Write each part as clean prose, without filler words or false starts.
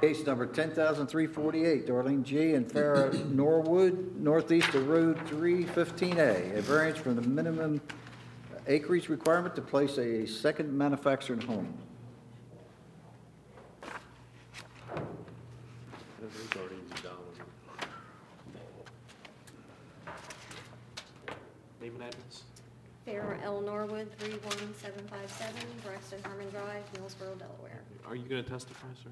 Case number 10,348, Darlene G. and Farah Norwood, northeast of Road 315A, a variance from the minimum acreage requirement to place a second manufactured home. Name and address. Farah L. Norwood, 31757 Braxton Harmon Drive, Millsboro, Delaware. Are you going to testify, sir?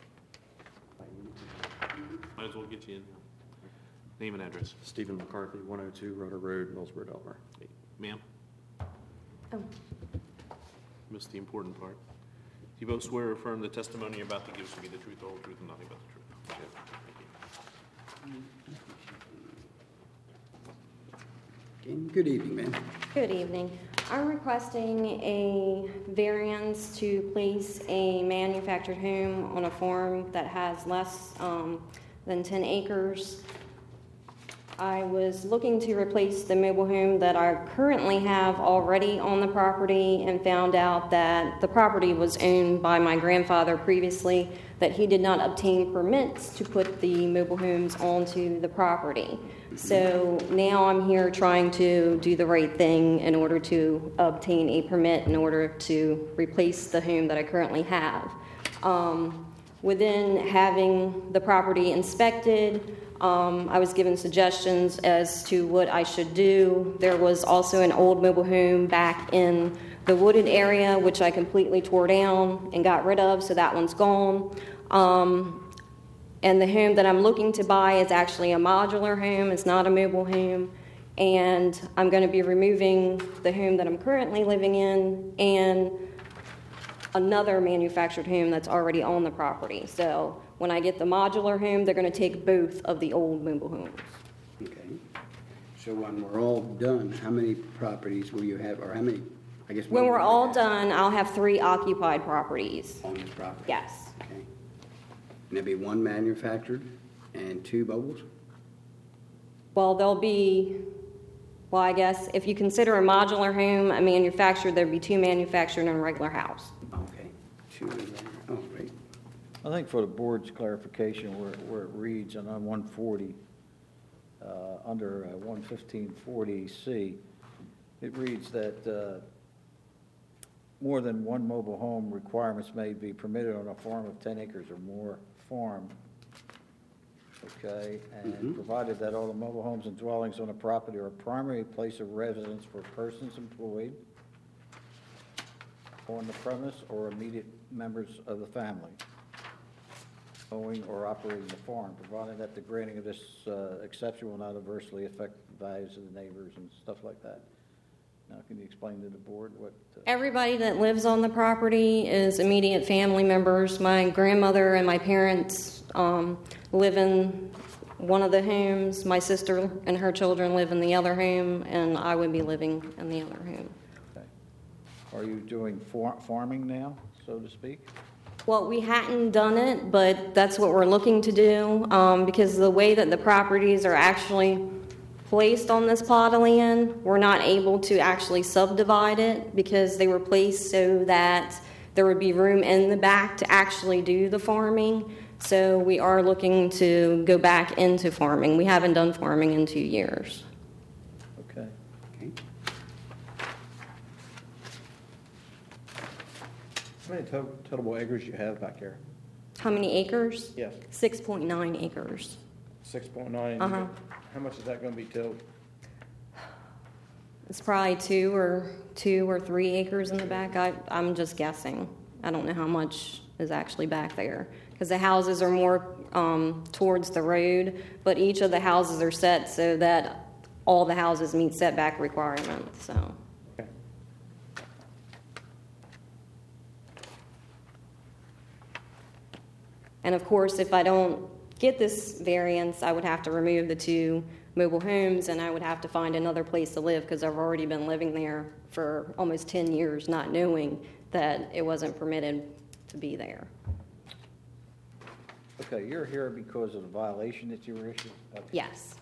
Might as well get you in. Name and address. Stephen McCarthy, 102 Rotor Road, Millsboro, Delaware. Hey, ma'am, Oh, missed the important part. Do you both swear or affirm the testimony you're about to give should be the truth, the whole truth, and nothing but the truth? Thank you. Good evening, ma'am. good evening. I'm requesting a variance to place a manufactured home on a farm that has less than 10 acres. I was looking to replace the mobile home that I currently have already on the property and found out that the property was owned by my grandfather previously, that he did not obtain permits to put the mobile homes onto the property. So now I'm here trying to do the right thing in order to obtain a permit in order to replace the home that I currently have. Within having the property inspected, I was given suggestions as to what I should do. There was also an old mobile home back in the wooded area, which I completely tore down and got rid of, so that one's gone. And the home that I'm looking to buy is actually a modular home. It's not a mobile home. And I'm going to be removing the home that I'm currently living in and another manufactured home that's already on the property. So when I get the modular home, they're going to take both of the old mobile homes. Okay. So when we're all done, how many properties will you have, or how many, I guess... When we're all done, I'll have 3 occupied properties. On this property? Yes. Okay. And there'll be 1 manufactured and 2 mobiles? Well, there'll be, well, I guess if you consider a modular home a manufactured, there'd be 2 manufactured and a regular house. Okay. 2 oh, great. I think for the board's clarification, where it reads on 140, under 11540C, it reads that more than 1 mobile home requirements may be permitted on a farm of 10 acres or more farm, okay, and provided that all the mobile homes and dwellings on a property are a primary place of residence for persons employed on the premise or immediate members of the family owning or operating the farm, provided that the granting of this exception will not adversely affect the values of the neighbors and stuff like that. Now, can you explain to the board what... Everybody that lives on the property is immediate family members. My grandmother and my parents live in one of the homes. My sister and her children live in the other home, and I would be living in the other home. Okay. Are you doing farming now, so to speak? Well, we hadn't done it, but that's what we're looking to do because the way that the properties are actually placed on this plot of land, we're not able to actually subdivide it because they were placed so that there would be room in the back to actually do the farming. So we are looking to go back into farming. We haven't done farming in 2 years. Okay. Okay. How many total acres you have back here? How many acres? Yes. 6.9 acres. 6.9. Uh-huh. How much is that going to be tilled? It's probably 2 or 3 acres in the back. I'm just guessing. I don't know how much is actually back there because the houses are more towards the road, but each of the houses are set so that all the houses meet setback requirements. So. Okay. And of course, if I don't get this variance, I would have to remove the 2 mobile homes and I would have to find another place to live because I've already been living there for almost 10 years not knowing that it wasn't permitted to be there. Okay, you're here because of the violation that you were issued? Okay. Yes.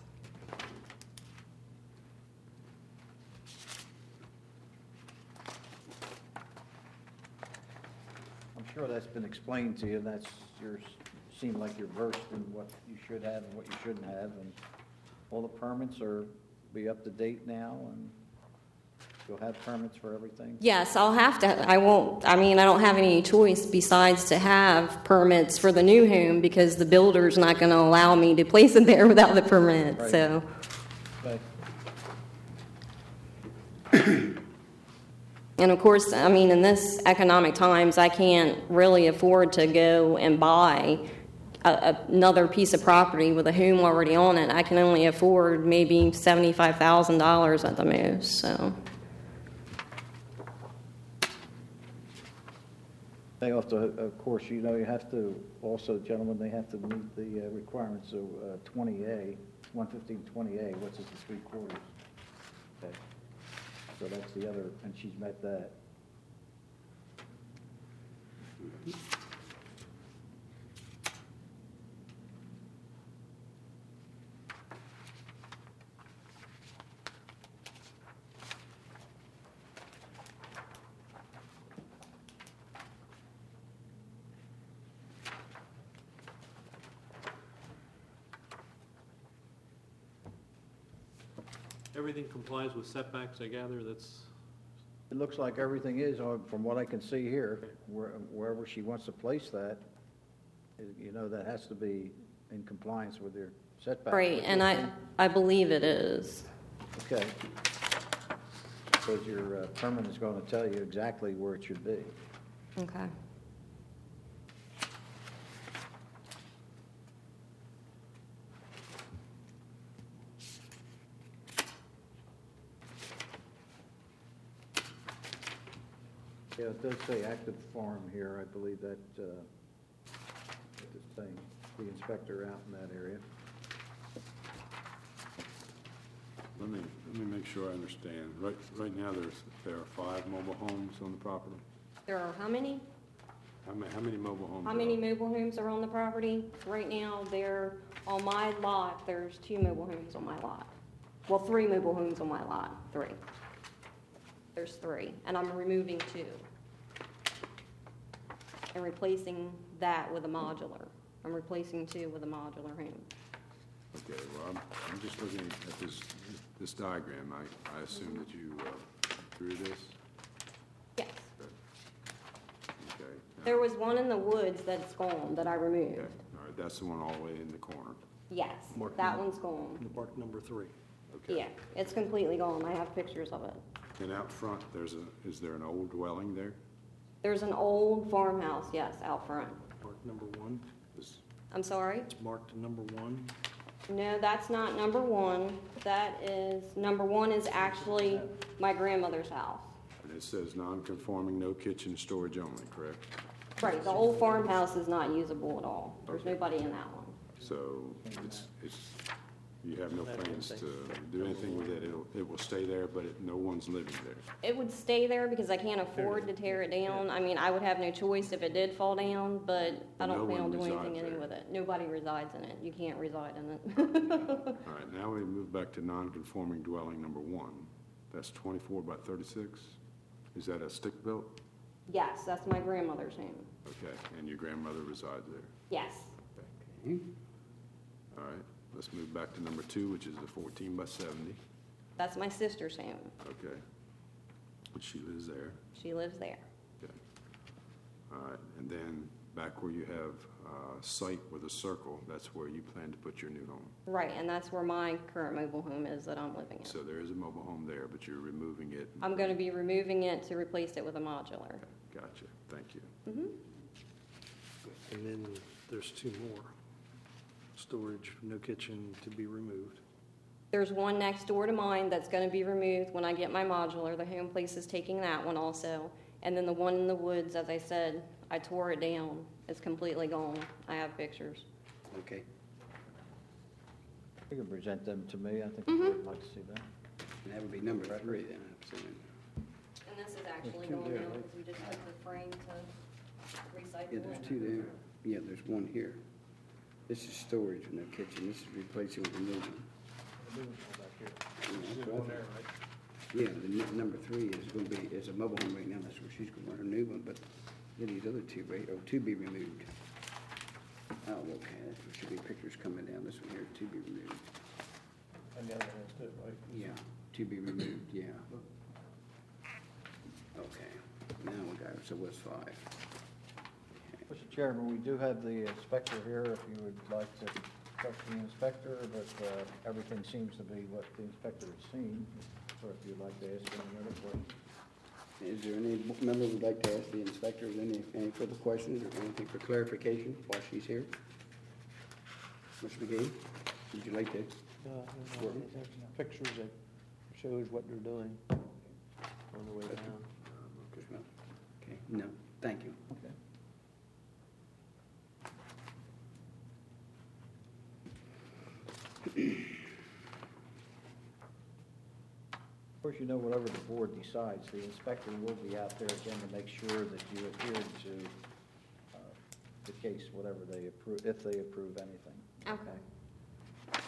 I'm sure that's been explained to you, and that's your seem like you're versed in what you should have and what you shouldn't have, and all the permits are, be up to date now, and you'll have permits for everything? Yes, I'll have to, I won't, I mean, I don't have any choice besides to have permits for the new home because the builder's not going to allow me to place it there without the permit, Right. so. Okay. And of course, I mean, in this economic times, I can't really afford to go and buy another piece of property with a home already on it. I can only afford maybe $75,000 at the most, so. They have to, of course, you know, you have to, also, gentlemen, they have to meet the requirements of 20A, 115-20A, which is the 3/4. Okay. So that's the other, and she's met that. Everything complies with setbacks, I gather, that's, It looks like everything is, from what I can see here, wherever she wants to place that, you know, that has to be in compliance with your setback. Right, and I believe it is. Okay. Because your permit is going to tell you exactly where it should be. Okay. Yeah, it does say active farm here, I believe that, this thing, the inspector out in that area. Let me make sure I understand. Right now, there are 5 mobile homes on the property? There are how many? How many mobile homes? How are many there? mobile homes are on the property? Right now, on my lot, there's 2 mobile homes on my lot. Well, 3 mobile homes on my lot, 3. There's 3, and I'm removing 2. And replacing that with a modular. I'm replacing 2 with a modular home. Okay, well, I'm just looking at this diagram. I assume that you drew this? Yes. Okay. There was one in the woods that's gone, that I removed. Okay, all right, that's the one all the way in the corner. Yes, that one's gone. Mark number 3. Okay. Yeah, it's completely gone. I have pictures of it. And out front, is there an old dwelling there? There's an old farmhouse, yes, out front. Mark number 1. Is- I'm sorry? It's marked number 1. No, that's not number 1. Number 1 is actually my grandmother's house. And it says non-conforming, no kitchen, storage only, correct? Right, the old farmhouse is not usable at all. There's nobody in that one. So you have no plans to do anything with it? It will stay there, but no one's living there? It would stay there because I can't afford to tear it down. I mean, I would have no choice if it did fall down, but I No don't plan on one doing anything resides there. with it. Nobody resides in it. You can't reside in it. All right, now we move back to non-conforming dwelling number 1. That's 24 by 36? Is that a stick-built? Yes, that's my grandmother's home. Okay, and your grandmother resides there? Yes. Okay. All right, let's move back to number 2, which is a 14 by 70. That's my sister's home. Okay. And she lives there. She lives there. Okay. All right, and then back where you have site with a circle, that's where you plan to put your new home. Right, and that's where my current mobile home is that I'm living in. So there is a mobile home there, but you're removing it. I'm going to be removing it to replace it with a modular. Gotcha, thank you. And then there's 2 more. Storage, no kitchen to be removed. There's one next door to mine that's going to be removed when I get my modular. The home place is taking that one also. And then the one in the woods, as I said, I tore it down. It's completely gone. I have pictures. Okay. You can present them to me, I think the board would like to see that. And that would be number 3 then, I'm assuming. And this is actually two gone there, now right? because we just took the frame to recycle Yeah, it. there's 2 there. Yeah, there's 1 here. This is storage with no kitchen. This is replacing with a new one. Yeah, that's what I thought. Yeah, the number 3 is going to be, is a mobile home right now. That's where she's going to want her new one, but yeah, these other 2, right, 2 be removed. Oh, okay, there should be pictures coming down, this one here, to be removed. And the other ones too, right? Yeah, to be removed, yeah. Okay, now we got it, so what's 5? Okay. Mr. Chairman, we do have the inspector here, if you would like to talk to the inspector, but everything seems to be what the inspector has seen. So if you'd like to ask him another question. Is there any member who'd like to ask the inspector any further questions or anything for clarification while she's here? Mr. McGee, would you like to? Pictures that shows what they're doing on the way down. Okay, no, thank you. Okay. Of course, you know, whatever the board decides, the inspector will be out there again to make sure that you adhere to the case, whatever they approve, if they approve anything. Okay.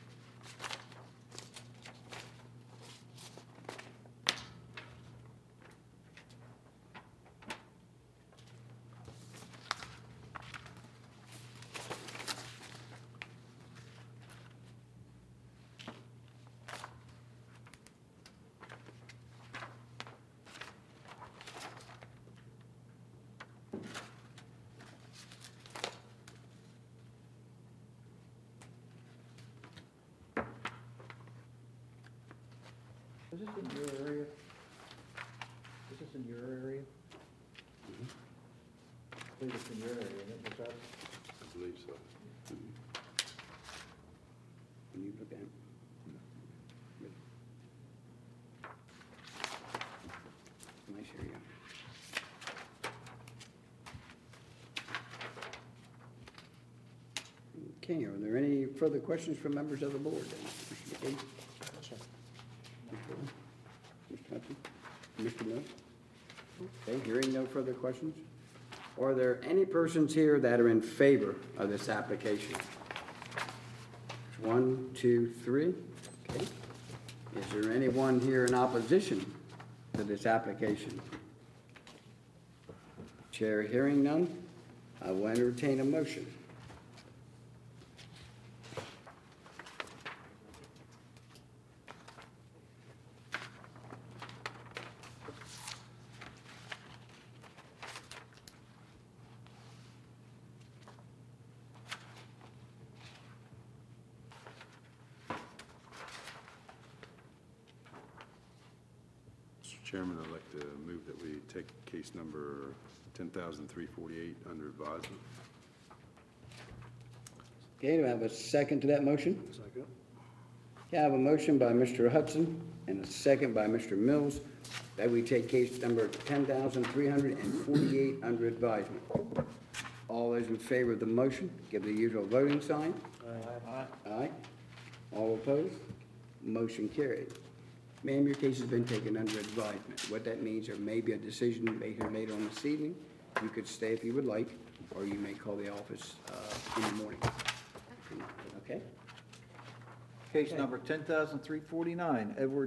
Is this in your area? Is this in your area? I believe it's in your area, isn't it, Ms. Hudson? I believe so. When you look at it. Nice area. Okay, are there any further questions from members of the board? Mr. McKay? Mr. Hudson? Mr. Mills? Okay, hearing no further questions. Are there any persons here that are in favor of this application? 1, 2, 3. Okay. Is there anyone here in opposition to this application? Chair hearing none, I will entertain a motion. Mr. Chairman, I'd like to move that we take case number 10,348 under advisement. Okay, do I have a second to that motion? Second. Okay, I have a motion by Mr. Hudson and a second by Mr. Mills that we take case number 10,348 under advisement. All those in favor of the motion, give the usual voting sign. Aye. All opposed? Motion carried. Ma'am, your case has been taken under advisement. What that means, there may be a decision made here later on this evening. You could stay if you would like, or you may call the office in the morning. Okay? Case number 10,349, Edward